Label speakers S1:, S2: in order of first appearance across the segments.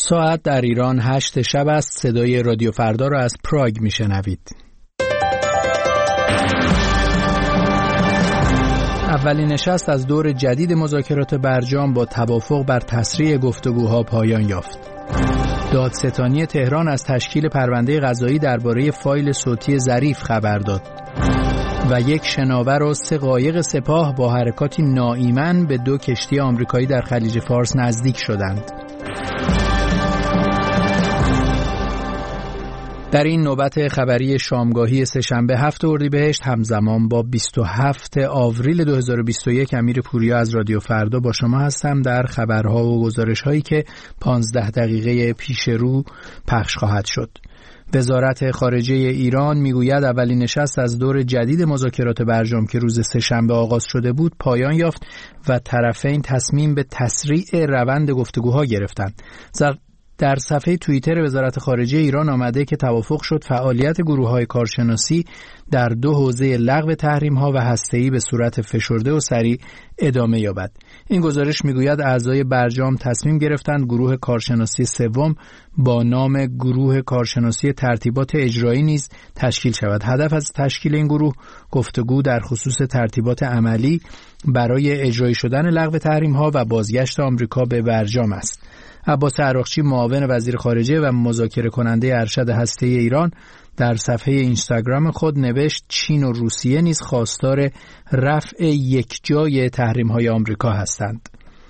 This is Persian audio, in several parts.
S1: ساعت در ایران 8 شب است. صدای رادیو فردا را از پراگ میشنوید. اولین نشست از دور جدید مذاکرات برجام با توافق بر تسریع گفتگوها پایان یافت. دادستانی تهران از تشکیل پرونده قضایی درباره فایل صوتی ظریف خبر داد و یک شناور و 3 قایق سپاه با حرکاتی ناایمن به 2 کشتی آمریکایی در خلیج فارس نزدیک شدند. در این نوبت خبری شامگاهی سه‌شنبه 7 اردیبهشت همزمان با 27 آوریل 2021 امیر پوریا از رادیو فردا با شما هستم در خبرها و گزارش‌هایی که 15 دقیقه پیش رو پخش خواهد شد. وزارت خارجه ایران میگوید اولین نشست از دور جدید مذاکرات برجام که روز سه‌شنبه آغاز شده بود پایان یافت و طرفین تصمیم به تسریع روند گفتگوها گرفتند. در صفحه توییتر وزارت خارجه ایران آمده که توافق شد فعالیت گروه‌های کارشناسی در 2 حوزه لغو تحریم‌ها و هسته‌ای به صورت فشرده و سریع ادامه یابد. این گزارش میگوید اعضای برجام تصمیم گرفتند گروه کارشناسی سوم با نام گروه کارشناسی ترتیبات اجرایی نیز تشکیل شود. هدف از تشکیل این گروه گفتگو در خصوص ترتیبات عملی برای اجرایی شدن لغو تحریم‌ها و بازگشت آمریکا به برجام است. عباس عراقچی معاون وزیر خارجه و مذاکره کننده ارشد هسته‌ای ایران در صفحه اینستاگرام خود نوشت چین و روسیه نیز خواستار رفع یکجای تحریم‌های آمریکا هستند.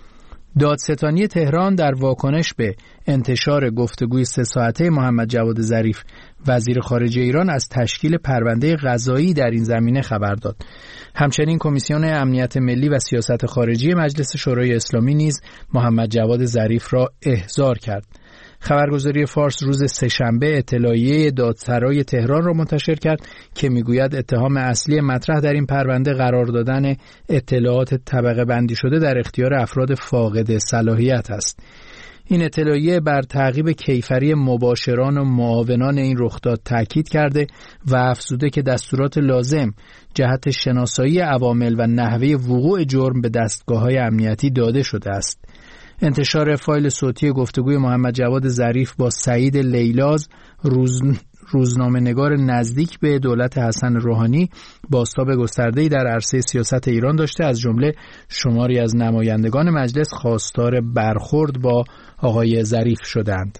S1: دادستانی تهران در واکنش به انتشار گفتگوی 3 ساعته محمد جواد ظریف وزیر خارجه ایران از تشکیل پرونده قضایی در این زمینه خبر داد. همچنین کمیسیون امنیت ملی و سیاست خارجی مجلس شورای اسلامی نیز محمد جواد ظریف را احضار کرد. خبرگزاری فارس روز سه‌شنبه اطلاعیه دادسرای تهران را منتشر کرد که میگوید اتهام اصلی مطرح در این پرونده قرار دادن اطلاعات طبقه بندی شده در اختیار افراد فاقد صلاحیت است. این اطلاعیه بر تعقیب کیفری مباشران و معاونان این رخداد تاکید کرده و افزوده که دستورات لازم جهت شناسایی عوامل و نحوه وقوع جرم به دستگاه‌های امنیتی داده شده است. انتشار فایل صوتی گفتگوی محمد جواد ظریف با سعید لیلاز روزنامه‌نگار نزدیک به دولت حسن روحانی بازتاب گسترده‌ای در عرصه سیاست ایران داشته، از جمله شماری از نمایندگان مجلس خواستار برخورد با آقای ظریف شدند.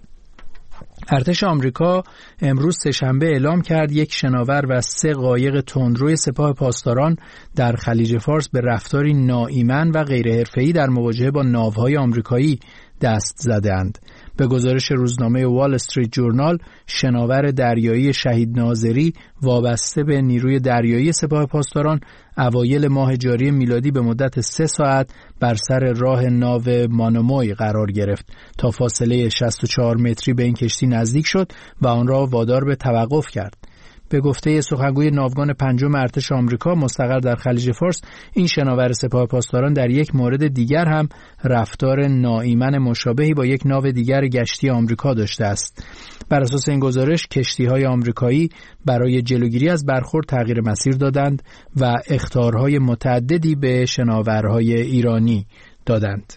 S1: ارتش آمریکا امروز سه‌شنبه اعلام کرد یک شناور و 3 قایق تندروی سپاه پاسداران در خلیج فارس به رفتاری ناایمن و غیرحرفه‌ای در مواجهه با ناوهای آمریکایی دست زدند. به گزارش روزنامه وال استریت جورنال، شناور دریایی شهید ناظری وابسته به نیروی دریایی سپاه پاسداران اوایل ماه جاری میلادی به مدت 3 ساعت بر سر راه ناو مانوموی قرار گرفت تا فاصله 64 متری به این کشتی نزدیک شد و آن را وادار به توقف کرد. به گفته سخنگوی ناوگان 5 ارتش آمریکا مستقر در خلیج فارس، این شناور سپاه پاسداران در یک مورد دیگر هم رفتار ناایمن مشابهی با یک ناو دیگر گشتی آمریکا داشته است. بر اساس این گزارش کشتی‌های آمریکایی برای جلوگیری از برخورد تغییر مسیر دادند و اخطارهای متعددی به شناورهای ایرانی دادند.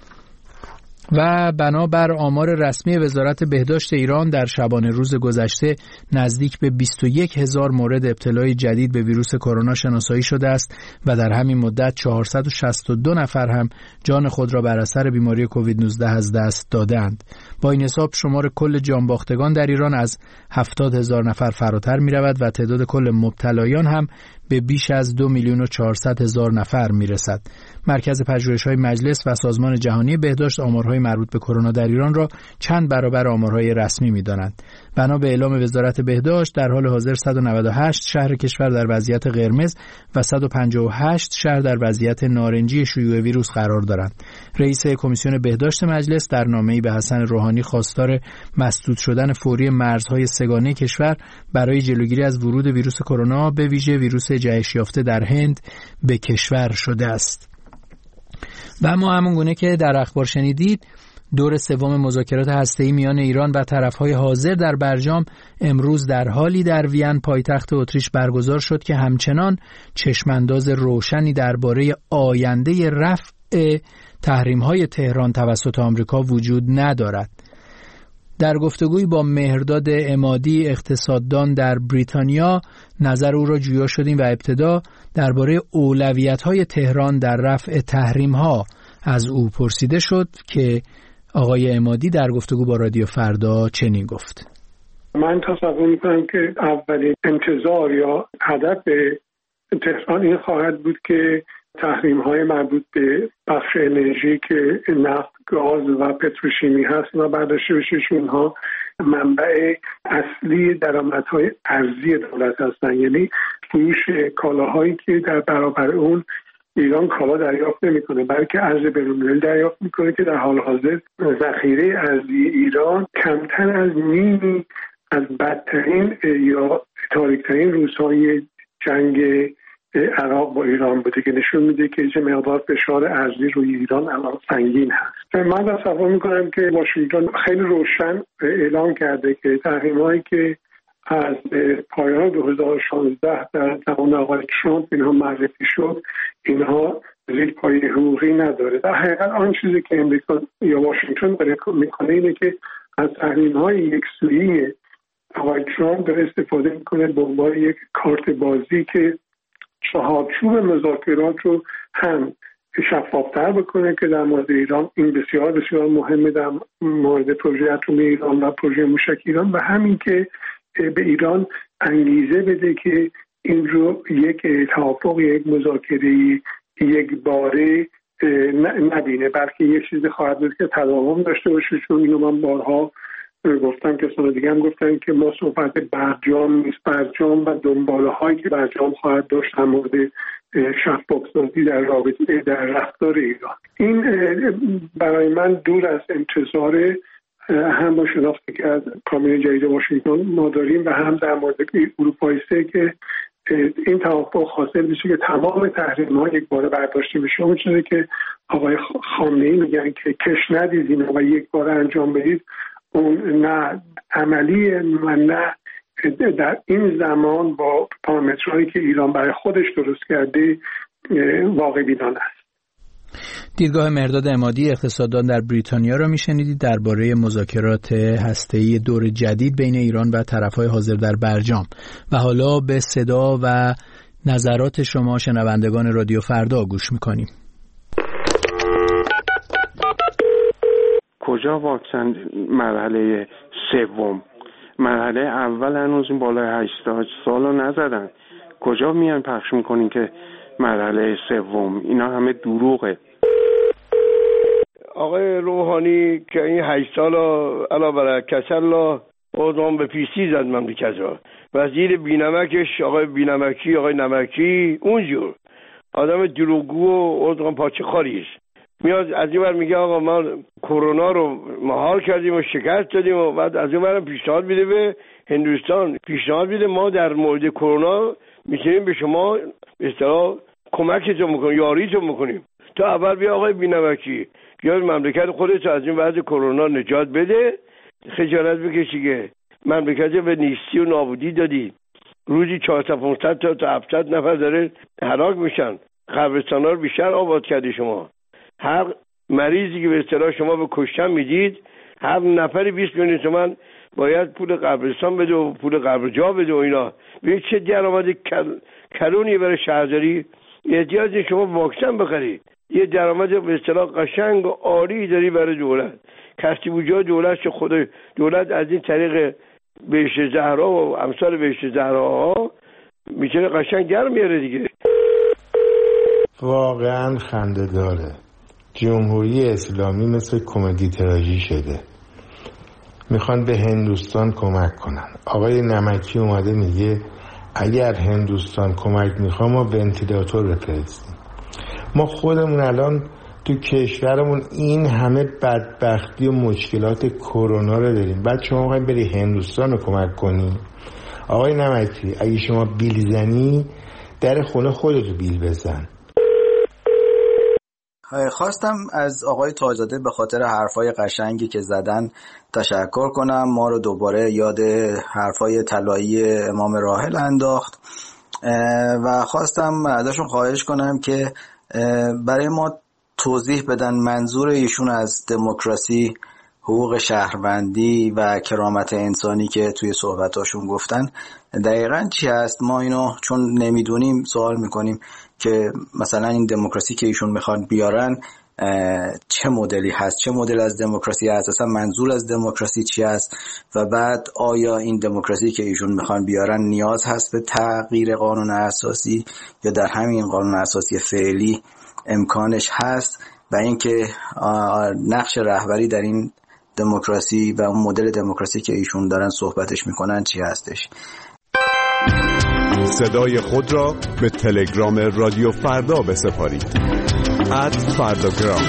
S1: و بنابر آمار رسمی وزارت بهداشت ایران در شبانه روز گذشته نزدیک به 21,000 مورد ابتلای جدید به ویروس کرونا شناسایی شده است و در همین مدت 462 نفر هم جان خود را بر اثر بیماری کووید 19 از دست دادند. با این حساب شمار کل جانباختگان در ایران از 70,000 نفر فراتر می رود و تعداد کل مبتلایان هم به بیش از 2,400,000 نفر می رسد. مرکز پژوهش‌های مجلس و سازمان جهانی بهداشت آمارهای مربوط به کرونا در ایران را چند برابر آمارهای رسمی می دانند. بنا به اعلام وزارت بهداشت در حال حاضر 198 شهر کشور در وضعیت قرمز و 158 شهر در وضعیت نارنجی شیوع ویروس قرار دارند. رئیس کمیسیون بهداشت مجلس در نامه‌ای به حسن روحانی خواستار مسدود شدن فوری مرزهای سه‌گانه کشور برای جلوگیری از ورود ویروس کرونا به ویژه ویروس جهش یافته در هند به کشور شده است. و اما همونگونه که در اخبار شنیدید، دور سوم مذاکرات هسته‌ای میان ایران و طرف‌های حاضر در برجام امروز در حالی در وین پایتخت اتریش برگزار شد که همچنان چشمانداز روشنی درباره آینده رفع تحریم‌های تهران توسط آمریکا وجود ندارد. در گفتگوی با مهرداد عمادی اقتصاددان در بریتانیا نظر او را جویا شدیم و ابتدا درباره اولویت‌های تهران در رفع تحریم‌ها از او پرسیده شد که آقای عمادی در گفتگو با رادیو فردا چنین گفت:
S2: من تصور می‌کنم که اولین انتظار یا هدف تهران این خواهد بود که تحریم‌های مربوط به بخش انرژی که نفت، گاز و پتروشیمی هست و برداشته بشه، اینها منبع اصلی درآمدهای ارزی دولت هستن، یعنی فروش کالاهایی که در برابر اون ایران کالا دریافت نمی‌کنه، بلکه ارز بین‌المللی دریافت می‌کنه که در حال حاضر ذخیره ارزی ایران کمتر از نیمی از بدترین یا تاریک‌ترین روزهای جنگ عراق با ایران بوده که نشون میده که چه مقدار فشار ارزی روی ایران الان سنگین هست. من تصور میکنم که واشنگتن خیلی روشن اعلام کرده که تحریم‌هایی که از پایان 2016 در زمان آقای ترامپ اینها معرفی شد، اینها زیرپای حقوقی نداره. در حقیقت آن چیزی که امریکا یا واشنگتن داره میکنه اینه که از تحریم‌های یکسویی آقای ترامپ داره استفاده میکنه به عنوان یک کارت بازی که چهارچوب مذاکرات رو هم شفافتر بکنه که در مورد ایران این بسیار بسیار مهمه، در مورد پروژه اتمی ایران و پروژه موشک ایران، و همین که به ایران انگیزه بده که این رو یک توافق، یک مذاکره یک باره نبینه، بلکه یک چیزی خواهد بود که تداوم داشته باشه. چون اینو من بارها گفتم، کسان دیگه هم گفتن که ما صحبت برجام نیست، برجام و دنباله هایی که برجام خواهد داشت در مورد شفاف‌سازی در رابطه در رفتار ایران، این برای من دور از انتظار هم با شناختی که از کامیون جدید واشنگتن ما داریم و هم در مورد اروپای سه که این توافق حاصل بشه که تمام تحریم‌ها یک بار برداشته بشه. اون چیزی که آقای خامنه‌ای میگن که کش ندیدین و یک بار انجام بدید، اون نه عملی و نه در این زمان با پارامترهایی که ایران برای خودش درست کرده واقع بینانه است.
S1: دیدگاه مهرداد عمادی اقتصاددان در بریتانیا را میشنیدید درباره مذاکرات هسته‌ای دور جدید بین ایران و طرف‌های حاضر در برجام. و حالا به صدا و نظرات شما شنوندگان رادیو فردا گوش میکنیم.
S3: کجا واکسن مرحله سوم؟ مرحله اول هنوز این بالای 80 سالو نزدن. کجا میان پخش میکنین که مرحله سوم؟ اینا همه دروغه.
S4: آقای روحانی که این 8 سال علا برکت الله اوضاع به پیسی زد مملکت را، وزیر بینمکش آقای بینمکی، آقای نمکی، اونجور آدم دروغگو و اوضاع پاچه خاریست. میاد از این ور میگه آقا ما کرونا رو مهار کردیم و شکست دادیم، و بعد از این ور پیشنهاد میده به هندوستان، پیشنهاد میده ما در مورد کرونا میتونیم به شما به اصطلاح کمکتون میکنیم، یاریتون میکنیم. تو اول بیا آقای بینمکی، بیا مملکت خودت از این وضع کرونا نجات بده، خجالت بکشی که مملکت به نیستی و نابودی دادی. روزی 400-500 تا 700 نفر داره هلاک میشن. قبرستانا رو بیشتر آباد کردی شما. هر مریضی که به اصطلاح شما به کشتن میدید، هر نفری 20 میلیون تومان باید پول قبرستان بده و پول قبر جا بده و اینا. به چه درآمد کلونی برای شهرداری؟ احتیاج شما واکسن بخرید. یه درآمد به اصطلاح قشنگ و عالی داری برای دولت. کستی بوجا دولت چه خود دولت از این طریق بهشت زهرا و امثال بهشت زهراها میتونه قشنگ در میاره دیگه.
S5: واقعا خنده داره. جمهوری اسلامی مثل کمدی تراژی شده. میخوان به هندوستان کمک کنن. آقای نمکی اومده میگه اگر هندوستان کمک میخواد ما ونتیلاتور بفرستیم. ما خودمون الان تو کشورمون این همه بدبختی و مشکلات کرونا رو داریم، بعد شما میخواید بری هندوستان رو کمک کنی؟ آقای نمکی اگه شما بیل زنی در خونه خودتو بیل بزن.
S6: خواستم از آقای تاج‌زاده به خاطر حرفای قشنگی که زدن تشکر کنم. ما رو دوباره یاد حرفای طلایی امام راحل انداخت و خواستم ازشون خواهش کنم که برای ما توضیح بدن منظور ایشون از دموکراسی، حقوق شهروندی و کرامت انسانی که توی صحبتاشون گفتن دقیقاً چی هست. ما اینو چون نمیدونیم سوال میکنیم که مثلا این دموکراسی که ایشون میخوان بیارن چه مدلی هست، چه مدل از دموکراسی هست، اصلا منظور از دموکراسی چی هست و بعد آیا این دموکراسی که ایشون میخوان بیارن نیاز هست به تغییر قانون اساسی یا در همین قانون اساسی فعلی امکانش هست و اینکه نقش رهبری در این دموکراسی و اون مدل دموکراسی که ایشون دارن صحبتش میکنن چی هستش.
S7: صدای خود را به تلگرام رادیو فردا بسپارید. @فرداگرام.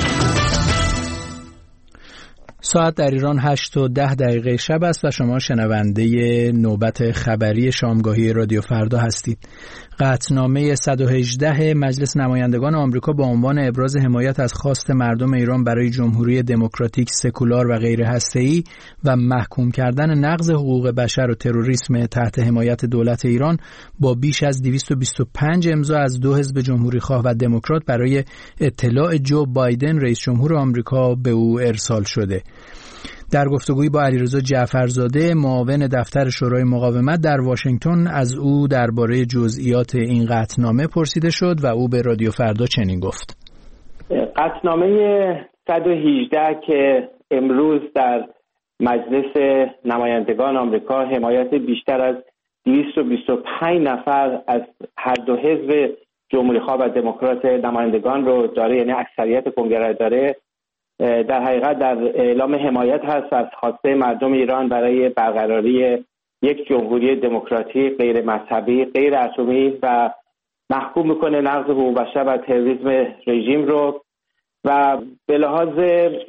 S1: ساعت در ایران 8:10 شب است و شما شنونده نوبت خبری شامگاهی رادیو فردا هستید. قطعنامه 118 مجلس نمایندگان آمریکا با عنوان ابراز حمایت از خواست مردم ایران برای جمهوری دموکراتیک سکولار و غیر هسته‌ای و محکوم کردن نقض حقوق بشر و تروریسم تحت حمایت دولت ایران با بیش از 225 امضا از دو حزب جمهوری خواه و دموکرات برای اطلاع جو بایدن رئیس جمهور آمریکا به او ارسال شده. در گفتگویی با علیرضا جعفرزاده معاون دفتر شورای مقاومت در واشنگتن از او درباره جزئیات این قطعنامه پرسیده شد و او به رادیو فردا چنین گفت:
S8: قطعنامه 118 که امروز در مجلس نمایندگان آمریکا حمایت بیشتر از 225 نفر از هر دو حزب جمهوری خواه و دموکرات نمایندگان رو داره، یعنی اکثریت کنگره داره، در حقیقت در اعلام حمایت هست از خواسته مردم ایران برای برقراری یک جمهوری دموکراتیک غیر مذهبی، غیر اتمی و محکوم میکنه نقض حقوق بشر و تروریسم رژیم رو و به لحاظ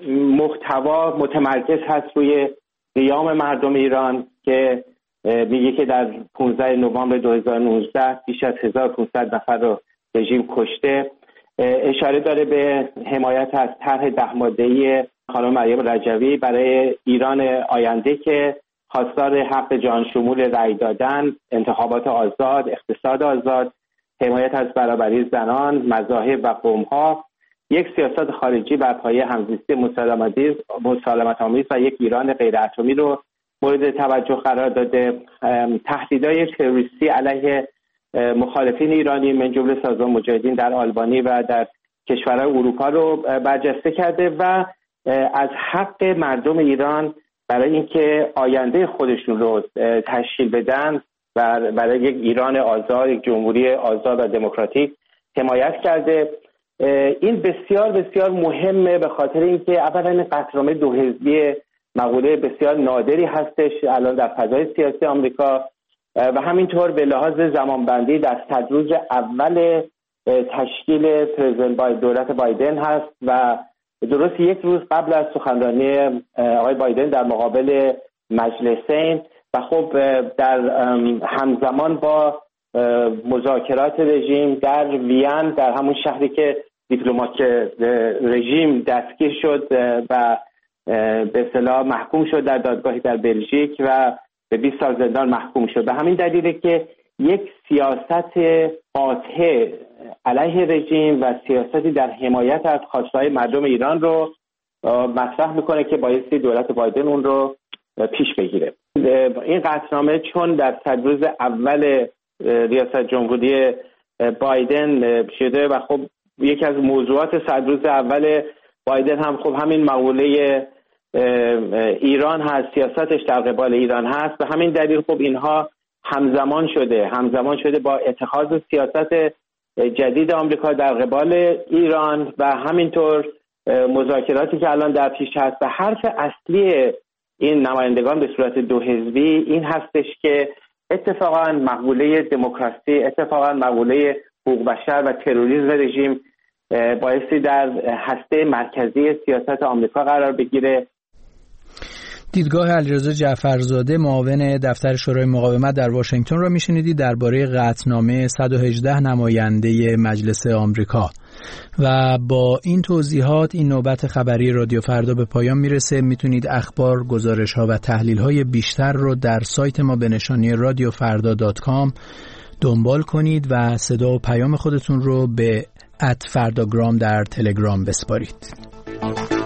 S8: محتوا متمرکز هست روی قیام مردم ایران که میگه که در 15 نوامبر 2019 بیش از 1500 نفر رو رژیم کشته. اشاره داره به حمایت از طرح 10 ماده‌ای خانم مریم رجوی برای ایران آینده که خواستار حق جهان شمول رأی دادن، انتخابات آزاد، اقتصاد آزاد، حمایت از برابری زنان، مذاهب و قوم‌ها، یک سیاست خارجی بر پایه همزیستی مسالمت‌آمیز و یک ایران غیر اتمی رو مورد توجه قرار داده. تهدیدهای تروریستی علیه مخالفین ایرانی من جمله سازمان مجاهدین در آلبانی و در کشورهای اروپا رو برجسته کرده و از حق مردم ایران برای اینکه آینده خودشون رو تشکیل بدن و برای یک ایران آزاد، یک جمهوری آزاد و دموکراتیک حمایت کرده. این بسیار بسیار مهمه به خاطر اینکه اولا قطعنامه دو حزبی مقوله بسیار نادری هستش الان در فضای سیاسی آمریکا و همینطور به لحاظ زمانبندی در روز اول تشکیل دولت بایدن هست و درست یک روز قبل از سخنرانی آقای بایدن در مقابل مجلسین و خب در همزمان با مذاکرات رژیم در وین، در همون شهری که دیپلمات رژیم دستگیر شد و به اصطلاح محکوم شد در دادگاهی در بلژیک و به 20 سال زندان محکوم شد. به همین دلیله که یک سیاست قاطع علیه رژیم و سیاستی در حمایت از خواستهای مردم ایران رو مطرح میکنه که بایستی دولت بایدن اون رو پیش بگیره. این قطعنامه چون در روز اول ریاست جمهوری بایدن شده و خب یکی از موضوعات روز اول بایدن هم خب همین مقوله ایران هست، سیاستش در قبال ایران هست، به همین دلیل خب اینها همزمان شده با اتخاذ سیاست جدید آمریکا در قبال ایران و همینطور مذاکراتی که الان در پیش هست. و حرف اصلی این نمایندگان به صورت دو حزبی این هستش که اتفاقا مقوله دموکراسی، اتفاقا مقوله حقوق بشر و تروریسم رژیم بایستی در هسته مرکزی سیاست آمریکا قرار بگیره.
S1: دیدگاه علیرضا جعفرزاده معاون دفتر شورای مقاومت در واشنگتن را میشنیدید درباره قطعنامه 118 نماینده مجلس آمریکا. و با این توضیحات این نوبت خبری رادیو فردا به پایان میرسه. میتونید اخبار، گزارش‌ها و تحلیل‌های بیشتر رو در سایت ما به نشانی radiofarda.com دنبال کنید و صدا و پیام خودتون رو به @فرداگرام در تلگرام بسپارید.